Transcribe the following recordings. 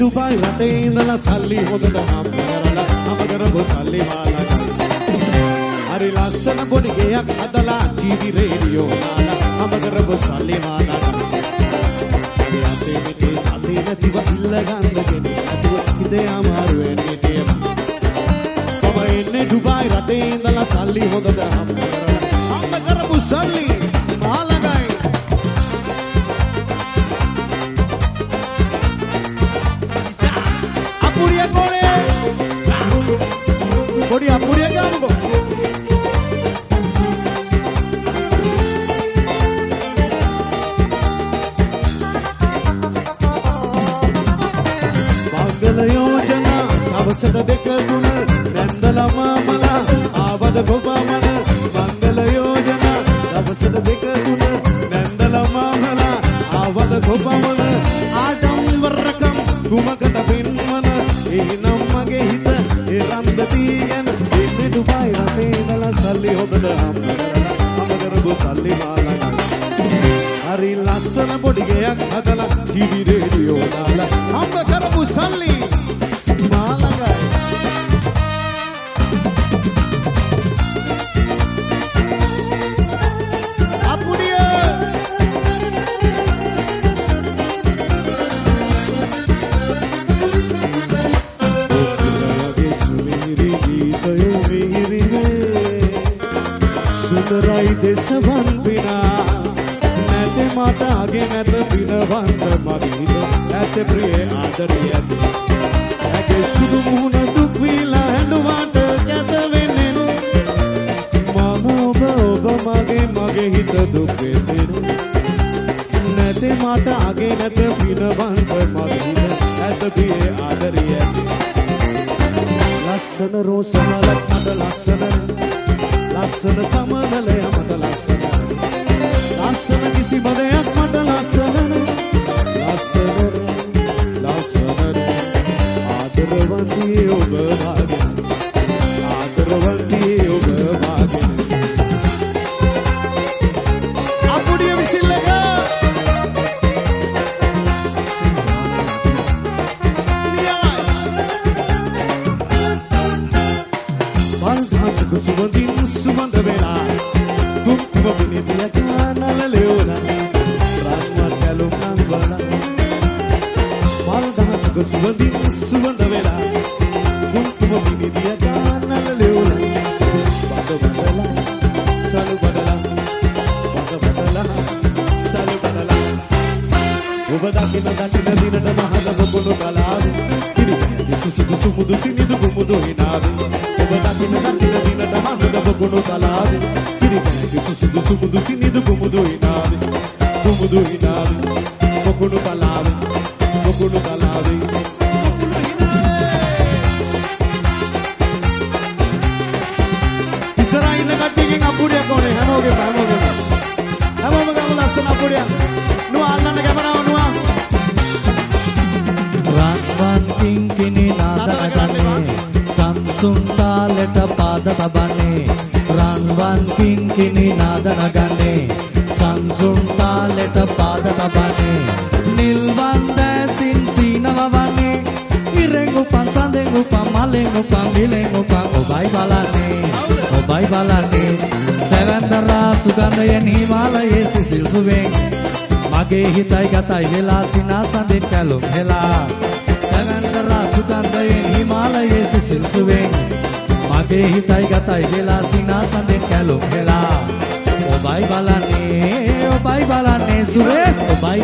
Dubai රටේ ඉඳලා සල්ලි හොදට හම්බ කරපු සල්ලි මාලා හරි ලස්සන පොඩි ගෙයක් හදලා ටීවී රේඩියෝ නාලා හම්බ කරපු සල්ලි මාලා අපේ මිටේ සල්ලි නැතිව ඉල්ල ගන්න කෙනෙක් නැතුව හිතේ අමාරු වෙන්නේ තියෙනවා මම ඉන්නේ ඩුබායි රටේ ඉඳලා සල්ලි හොදට හම්බ කරපු සල්ලි මාලාගයි අපුරිය කොනේ පොඩි අපුරිය ගාමුකෝ යෝජනා අවසර දෙක තුන නැන්දලා මාමලා ආවද ගොබමන මංගල යෝජනා අවසර දෙක තුන නැන්දලා මාමලා ආවද ගොබමන ආඩම්බරකම් කුමකට පින්මන එනම් මගේ හිත ඒ රන්ද තියන ඉන්නේ ඩුබායි රටේ ඉඳලා සල්ලි හොදට හම්බ කරපු සල්ලි මාලා හරි ලස්සන පොඩි ගෙයක් හදලා ටීවී රේඩියෝ දාලා හම්බ කරපු සල්ලි මාළඟයි අපුඩිය ඔබගේ සුමිරි ගීතයේ මිහිරිනේ සුන්දරයි දේශවන් පිනා මට අගේ නැත පිනවන්ත මගේ හිත ඇත ප්‍රිය ආදරිය ඇගේ සුදු මුහුණ දුක් වීලා හැඬුවාට කැත වෙන්නේ මම ඔබ මගේ හිත දුක් වෙන්නේ නැතේ මට අගේ නැත පිනවන්ත මගේ හිත ඇත ප්‍රිය ආදරිය ලස්සන රෝස මලක් මට ලස්සන සමනලය මට ලස්සන කිසිම දෙයක් මට ලස්සන ආදරවන්තියේ ඔබ භාග්‍යන ආදරවන්තියේ ඔබ භාග්‍යන අපුඩිය විසිල් එක වල්දාසක සුවඳින් සුවඳ වෙලා කුක්කුම පිනිදිය කානල ලෙවුණා රාත්මත් කැලුම් නංවලා වල්දාසක සුවඳින් සුවඳ වෙලා කුක්කුම පිනිදිය කානල ලෙවුණා බඩ බඩලා සලු බඩලා සලු බඩලා ඔබ දකින දිනට මහදව ගොනු කලාවේ පිරිවැදි සුසුදු සුමුදු සිනිදු කුමුදු හිනාවේ ඔබ දකින දිනට මහදව ගොනු කලාවේ පිරිවැදි සුසුදු සුමුදු සිනිදු කුමුදු හිනාවේ කොකුණු කලාවේ ඉස්සරහින් කට්ටියකින් අපුඩියක් ඕනේ හැමෝගෙම ගමු ලස්සන අපුඩියක් නුවා අල්ලන්න කැමරාව නුවා රන්වන් කිංකිණි නාදනගන්නේ සම්සුන් තාලෙට පාද තබන්නේ රන්වන් කිංකිණි නාදනගන්නේ සම්සුන් තාලෙට පාද තබන්නේ නිල්වන් දැසින් සීනවවන්නේ ඉරෙන් උපන් සඳෙන් උපන් මලෙන් උපන් විලෙන් උපන් ඔබයි බලන්නේ සැවැන්දරා සුගන්ධයෙන් හිමාලයේ සිසිල් සුවෙන් මගේ හිතයි ගතයි වෙලා සිනා සඳෙන් කැලුම් හෙලා සැවැන්දරා සුගන්ධයෙන් හිමාලයේ සිසිල් සුවෙන් මගේ හිතයි ගතයි වෙලා සිනා සඳෙන් කැලුම් හෙලා ඔබයි බලන්නේ සුරේස් ඔබයි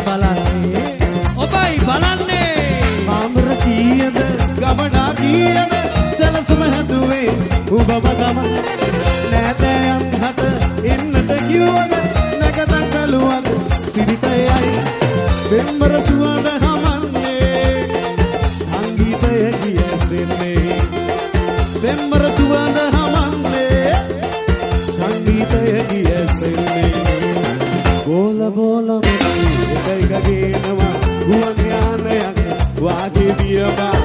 බලන්නේ මාමර කීයද ගමනා කීයද සැලසුම හැදුවේ ඔබම ගම නැතයන් හට එන්නට කිව්වද නැගතන් කළුවද සිරිතයයි දෙම්බර සුවඳ හමන්නේ සංගීතය කියසෙන්නේ දෙම්බර සුවඳ හමන්නේ සංගීතය කියසෙන්නේ බෝල එකයි ගගේනවා ගුවන් යානයක් වාගේ වියබා